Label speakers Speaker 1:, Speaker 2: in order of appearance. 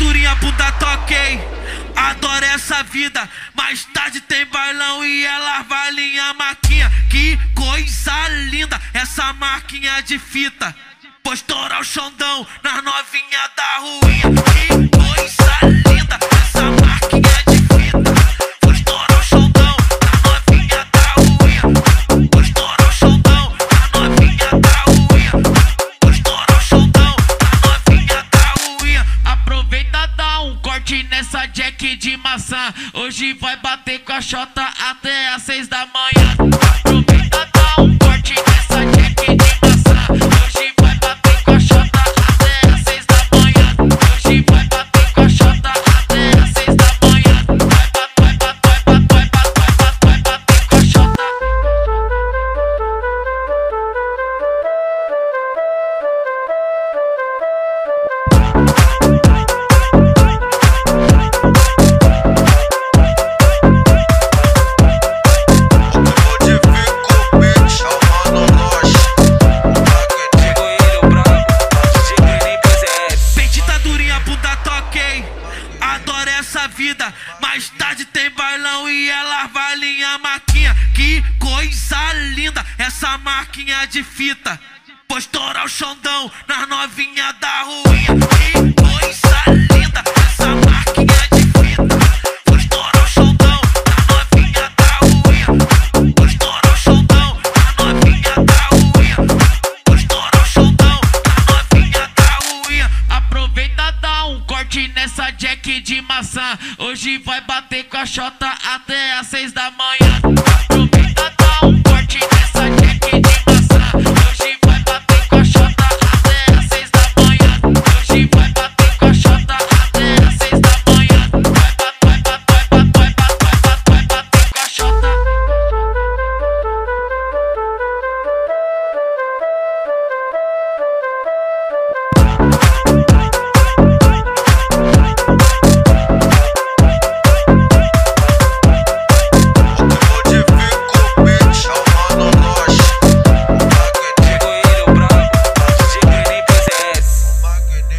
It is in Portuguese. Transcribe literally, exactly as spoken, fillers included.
Speaker 1: durinha, bunda toquei. Adoro essa vida, mais tarde tem bailão e ela vai linha maquinha. Que coisa linda, essa maquinha de fita. Vou estourar o Xandão nas novinha da ruinha. Que coisa linda, essa maquinha de fita. Vou estourar o Xandão nas novinha da ruinha. Vou estourar o Xandão nas novinha da ruinha. Vou estourar o Xandão nas novinha da ruinha.
Speaker 2: Aproveita, dá um corte nessa jack de maçã. Hoje vai bater com a chota até às seis da manhã. Aproveita, dá um corte nessa jack de maçã. Hoje vai bater com a chota até às seis da manhã. Hoje vai bater com a chota até às seis da manhã. Vai bater, vai bater, vai bater, vai bater, vai bater com a chota.
Speaker 1: Adoro essa vida, mais tarde tem bailão e ela vai linha maquinha. Que coisa linda, essa maquinha de fita. Vou estourar o Xandão nas novinha da ruinha. Que coisa linda, essa maquinha de fita. Vou estourar o Xandão nas novinha da ruinha. Vou estourar o Xandão nas novinha da ruinha. Vou estourar o Xandão nas novinha da ruinha.
Speaker 2: Aproveita, dá um corte nessa jack de maçã. Hoje vai bater com a chota até às seis da manhã.